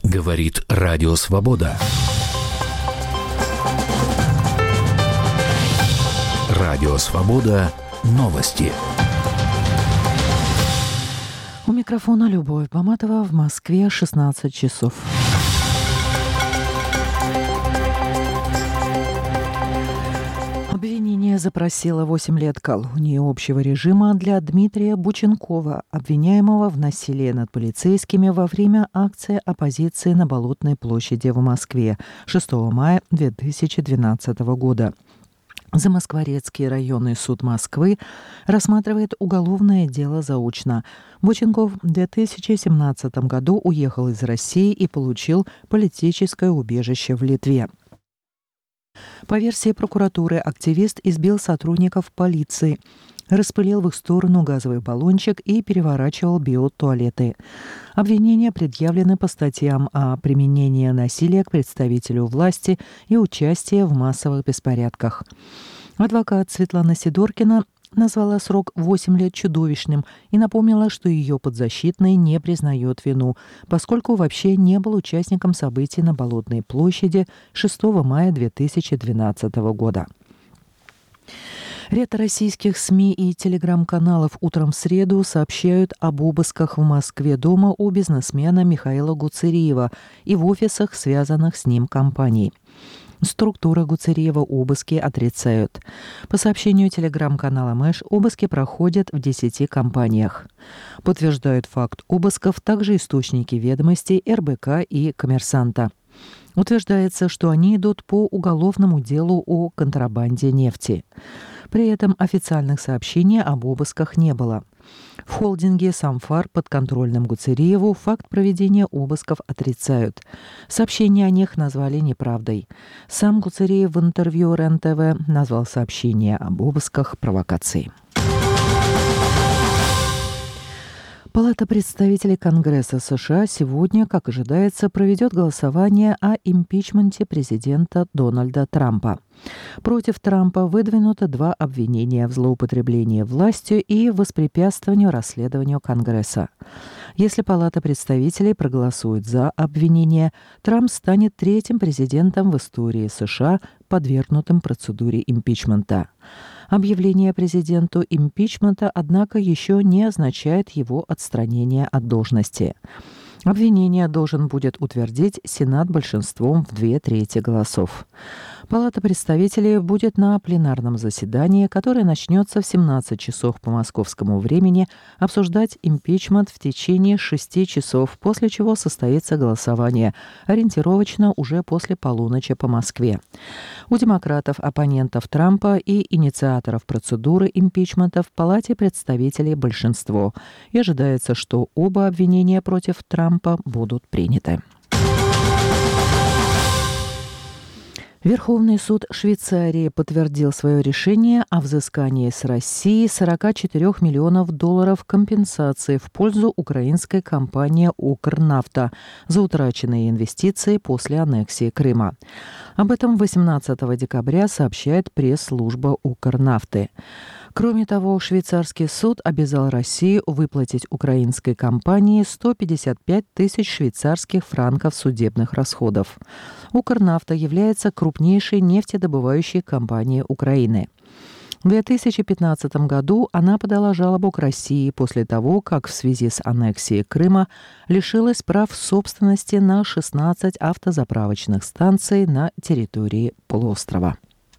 Говорит Радио Свобода. Радио Свобода. Новости. У микрофона Любовь Баматова. В Москве 16 часов. Обвинение запросило 8 лет колонии общего режима для Дмитрия Бученкова, обвиняемого в насилии над полицейскими во время акции оппозиции на Болотной площади в Москве 6 мая 2012 года. Замоскворецкий районный суд Москвы рассматривает уголовное дело заочно. Бученков в 2017 году уехал из России и получил политическое убежище в Литве. По версии прокуратуры, активист избил сотрудников полиции, распылил в их сторону газовый баллончик и переворачивал биотуалеты. Обвинения предъявлены по статьям о применении насилия к представителю власти и участии в массовых беспорядках. Адвокат Светлана Сидоркина назвала срок 8 лет чудовищным и напомнила, что ее подзащитный не признает вину, поскольку вообще не был участником событий на Болотной площади 6 мая 2012 года. Ряд российских СМИ и телеграм-каналов утром в среду сообщают об обысках в Москве дома у бизнесмена Михаила Гуцериева и в офисах, связанных с ним компаний. Структура Гуцериева обыски отрицают. По сообщению телеграм-канала Мэш, обыски проходят в 10 компаниях. Подтверждают факт обысков также источники «Ведомостей», РБК и «Коммерсанта». Утверждается, что они идут по уголовному делу о контрабанде нефти. При этом официальных сообщений об обысках не было. В холдинге «Самфар», подконтрольном Гуцериеву, факт проведения обысков отрицают. Сообщения о них назвали неправдой. Сам Гуцериев в интервью РЕН-ТВ назвал сообщение об обысках провокацией. Палата представителей Конгресса США сегодня, как ожидается, проведет голосование о импичменте президента Дональда Трампа. Против Трампа выдвинуто 2 обвинения в злоупотреблении властью и воспрепятствованию расследованию Конгресса. Если Палата представителей проголосует за обвинение, Трамп станет 3-м президентом в истории США, подвергнутым процедуре импичмента. Объявление президенту импичмента, однако, еще не означает его отстранение от должности. Обвинение должен будет утвердить Сенат большинством в 2/3 голосов. Палата представителей будет на пленарном заседании, которое начнется в 17 часов по московскому времени, обсуждать импичмент в течение 6 часов, после чего состоится голосование, ориентировочно уже после полуночи по Москве. У демократов, оппонентов Трампа и инициаторов процедуры импичмента в Палате представителей большинство. И ожидается, что оба обвинения против Трампа будут приняты. Верховный суд Швейцарии подтвердил свое решение о взыскании с России $44 миллионов компенсации в пользу украинской компании «Укрнафта» за утраченные инвестиции после аннексии Крыма. Об этом 18 декабря сообщает пресс-служба «Укрнафты». Кроме того, швейцарский суд обязал Россию выплатить украинской компании 155 тысяч швейцарских франков судебных расходов. «Укрнафта» является крупнейшей нефтедобывающей компанией Украины. В 2015 году она подала жалобу к России после того, как в связи с аннексией Крыма лишилась прав собственности на 16 автозаправочных станций на территории полуострова.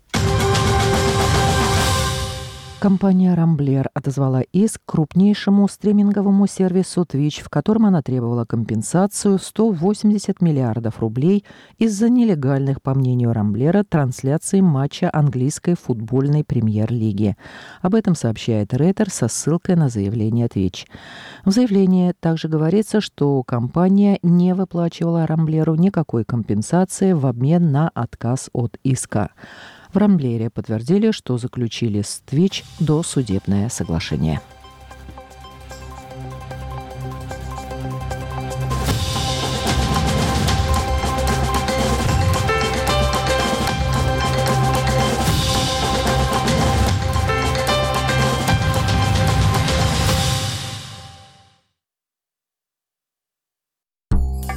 Компания «Рамблер» отозвала иск крупнейшему стриминговому сервису Twitch, в котором она требовала компенсацию в 180 миллиардов рублей из-за нелегальных, по мнению «Рамблера», трансляций матча английской футбольной премьер-лиги. Об этом сообщает Рейтер со ссылкой на заявление Twitch. В заявлении также говорится, что компания не выплачивала «Рамблеру» никакой компенсации в обмен на отказ от иска. В «Рамблере» подтвердили, что заключили с Twitch досудебное соглашение.